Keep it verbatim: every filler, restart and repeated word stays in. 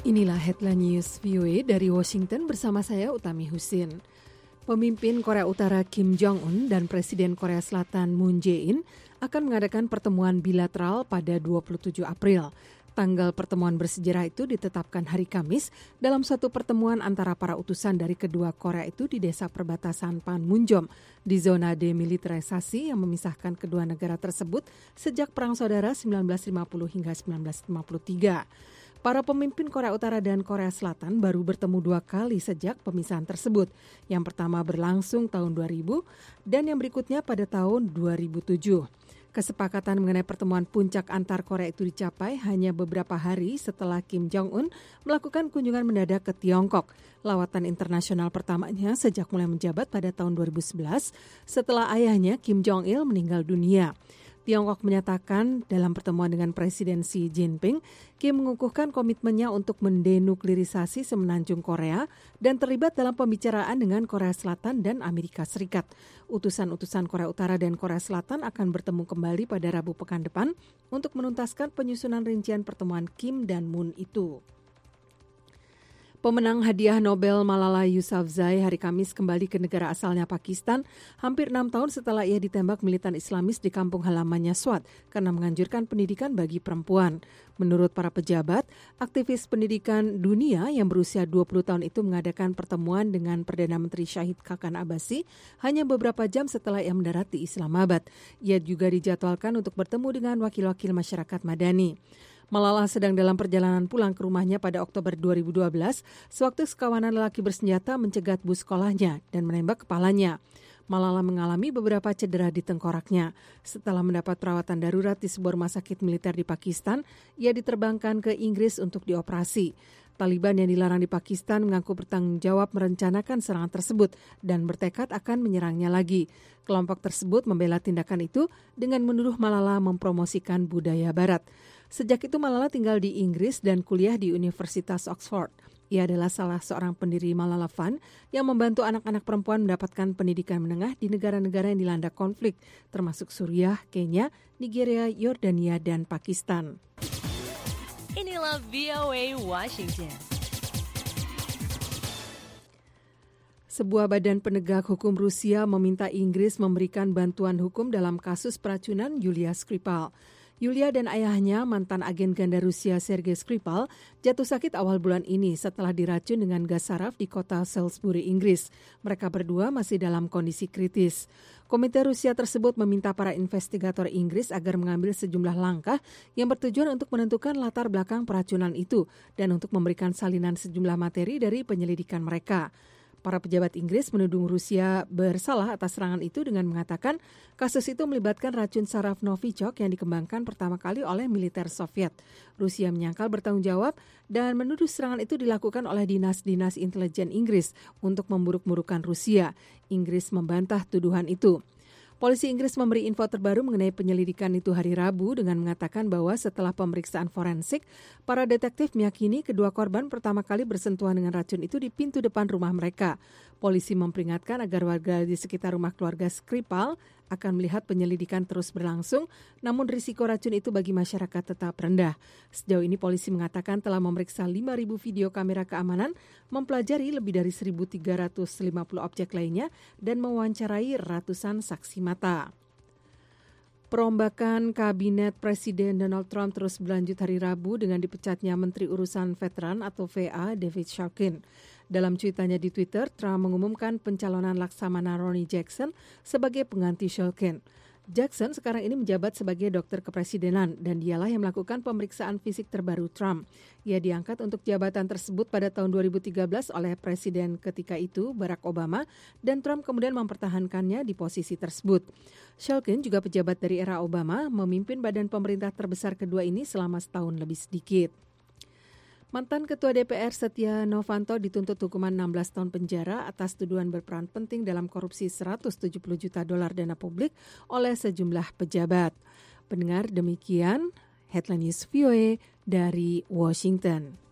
Inilah headline news V O A dari Washington bersama saya Utami Husin. Pemimpin Korea Utara Kim Jong-un dan Presiden Korea Selatan Moon Jae-in akan mengadakan pertemuan bilateral pada dua puluh tujuh April. Tanggal pertemuan bersejarah itu ditetapkan hari Kamis dalam suatu pertemuan antara para utusan dari kedua Korea itu di desa perbatasan Panmunjom di zona demilitarisasi yang memisahkan kedua negara tersebut sejak Perang Saudara sembilan belas lima puluh hingga sembilan belas lima puluh tiga. Para pemimpin Korea Utara dan Korea Selatan baru bertemu dua kali sejak pemisahan tersebut. Yang pertama berlangsung tahun dua ribu dan yang berikutnya pada tahun dua ribu tujuh. Kesepakatan mengenai pertemuan puncak antar Korea itu dicapai hanya beberapa hari setelah Kim Jong-un melakukan kunjungan mendadak ke Tiongkok. Lawatan internasional pertamanya sejak mulai menjabat pada tahun dua ribu sebelas setelah ayahnya Kim Jong-il meninggal dunia. Tiongkok menyatakan dalam pertemuan dengan Presiden Xi Jinping, Kim mengukuhkan komitmennya untuk mendenuklirisasi semenanjung Korea dan terlibat dalam pembicaraan dengan Korea Selatan dan Amerika Serikat. Utusan-utusan Korea Utara dan Korea Selatan akan bertemu kembali pada Rabu pekan depan untuk menuntaskan penyusunan rincian pertemuan Kim dan Moon itu. Pemenang hadiah Nobel Malala Yousafzai hari Kamis kembali ke negara asalnya Pakistan hampir enam tahun setelah ia ditembak militan Islamis di kampung halamannya Swat karena menganjurkan pendidikan bagi perempuan. Menurut para pejabat, aktivis pendidikan dunia yang berusia dua puluh tahun itu mengadakan pertemuan dengan Perdana Menteri Syahid Khaqan Abbasi hanya beberapa jam setelah ia mendarat di Islamabad. Ia juga dijadwalkan untuk bertemu dengan wakil-wakil masyarakat Madani. Malala sedang dalam perjalanan pulang ke rumahnya pada Oktober dua ribu dua belas sewaktu sekawanan lelaki bersenjata mencegat bus sekolahnya dan menembak kepalanya. Malala mengalami beberapa cedera di tengkoraknya. Setelah mendapat perawatan darurat di sebuah rumah sakit militer di Pakistan, ia diterbangkan ke Inggris untuk dioperasi. Taliban yang dilarang di Pakistan mengaku bertanggung jawab merencanakan serangan tersebut dan bertekad akan menyerangnya lagi. Kelompok tersebut membela tindakan itu dengan menuduh Malala mempromosikan budaya Barat. Sejak itu Malala tinggal di Inggris dan kuliah di Universitas Oxford. Ia adalah salah seorang pendiri Malala Fund yang membantu anak-anak perempuan mendapatkan pendidikan menengah di negara-negara yang dilanda konflik, termasuk Suriah, Kenya, Nigeria, Yordania, dan Pakistan. Inilah V O A Washington. Sebuah badan penegak hukum Rusia meminta Inggris memberikan bantuan hukum dalam kasus peracunan Yulia Skripal. Yulia dan ayahnya, mantan agen ganda Rusia Sergei Skripal, jatuh sakit awal bulan ini setelah diracun dengan gas saraf di kota Salisbury, Inggris. Mereka berdua masih dalam kondisi kritis. Komite Rusia tersebut meminta para investigator Inggris agar mengambil sejumlah langkah yang bertujuan untuk menentukan latar belakang peracunan itu dan untuk memberikan salinan sejumlah materi dari penyelidikan mereka. Para pejabat Inggris menuding Rusia bersalah atas serangan itu dengan mengatakan kasus itu melibatkan racun saraf Novichok yang dikembangkan pertama kali oleh militer Soviet. Rusia menyangkal bertanggung jawab dan menuduh serangan itu dilakukan oleh dinas-dinas intelijen Inggris untuk memburuk-murukan Rusia. Inggris membantah tuduhan itu. Polisi Inggris memberi info terbaru mengenai penyelidikan itu hari Rabu dengan mengatakan bahwa setelah pemeriksaan forensik, para detektif meyakini kedua korban pertama kali bersentuhan dengan racun itu di pintu depan rumah mereka. Polisi memperingatkan agar warga di sekitar rumah keluarga Skripal akan melihat penyelidikan terus berlangsung, namun risiko racun itu bagi masyarakat tetap rendah. Sejauh ini polisi mengatakan telah memeriksa lima ribu video kamera keamanan, mempelajari lebih dari seribu tiga ratus lima puluh objek lainnya, dan mewawancarai ratusan saksi mata. Perombakan Kabinet Presiden Donald Trump terus berlanjut hari Rabu dengan dipecatnya Menteri Urusan Veteran atau V A David Shulkin. Dalam cuitannya di Twitter, Trump mengumumkan pencalonan Laksamana Ronnie Jackson sebagai pengganti Shulkin. Jackson sekarang ini menjabat sebagai dokter kepresidenan dan dialah yang melakukan pemeriksaan fisik terbaru Trump. Ia diangkat untuk jabatan tersebut pada tahun dua ribu tiga belas oleh Presiden ketika itu Barack Obama dan Trump kemudian mempertahankannya di posisi tersebut. Shulkin juga pejabat dari era Obama, memimpin badan pemerintah terbesar kedua ini selama setahun lebih sedikit. Mantan Ketua D P R Setia Novanto dituntut hukuman enam belas tahun penjara atas tuduhan berperan penting dalam korupsi seratus tujuh puluh juta dolar dana publik oleh sejumlah pejabat. Pendengar, demikian Headline News V O A dari Washington.